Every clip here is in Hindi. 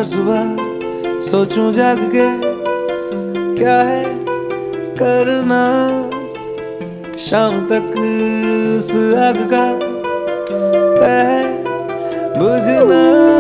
हर सुबह सोचूं जाग के क्या है करना, शाम तक उस आग का तय बुझना।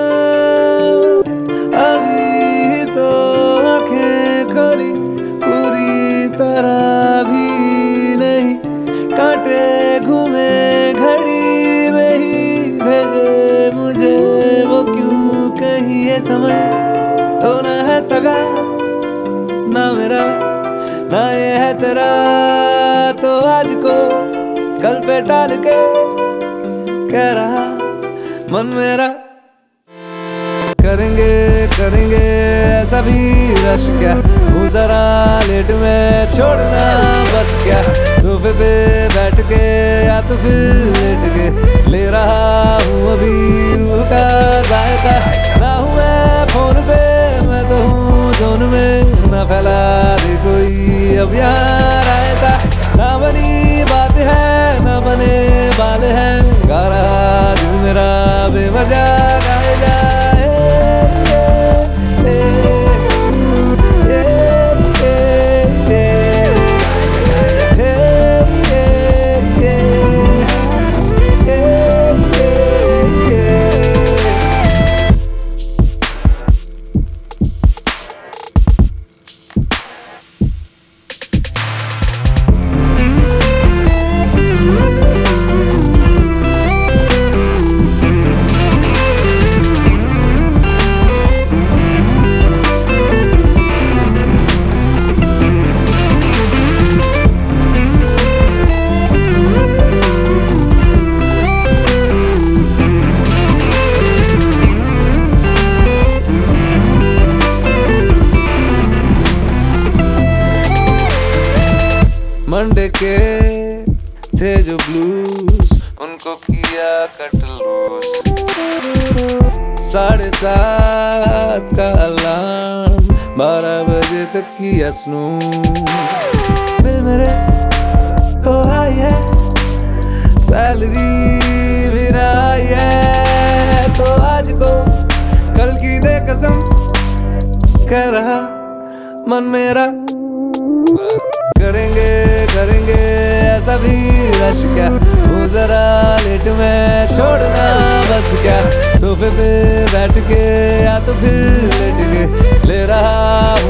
अभी तो आंखें खोली पूरी तरह भी नहीं, कांटे घूमे घड़ी में ही भेजे मुझे वो क्यों कहीं। ये समय तो ना है सगा ना मेरा ना ये है तेरा, तो आज को कल पे टाल के कह रहा मन मेरा। करेंगे करेंगे ऐसा भी रश क्या, हूँ जरा लेट में छोड़ना बस क्या। सोफे पे बैठ के या तो फिर लेट के ले रहा हूँ अभी रूह का जायका। ना हूँ मैं फोन पे मैं तो हूँ जोन में, ना फैला दे कोई अब यहाँ रायता। ना बनी बात है ना बने बाल है, गा रहा दिल मेरा बेवजह गाए जाए। मंडे के थे जो ब्लूज उनको किया कट लूज, 7:30 का अलार्म 12 बजे तक किया स्नूज। बिल मेरे तो आई है सैलरी भी ना आई है, तो आज को कल की दे कसम कह रहा मन मेरा। करेंगे करेंगे ऐसा भी रश क्या, वो जरा लेट में छोड़ना बस क्या। सोफे पे बैठ के या तो फिर लेट के ले रहा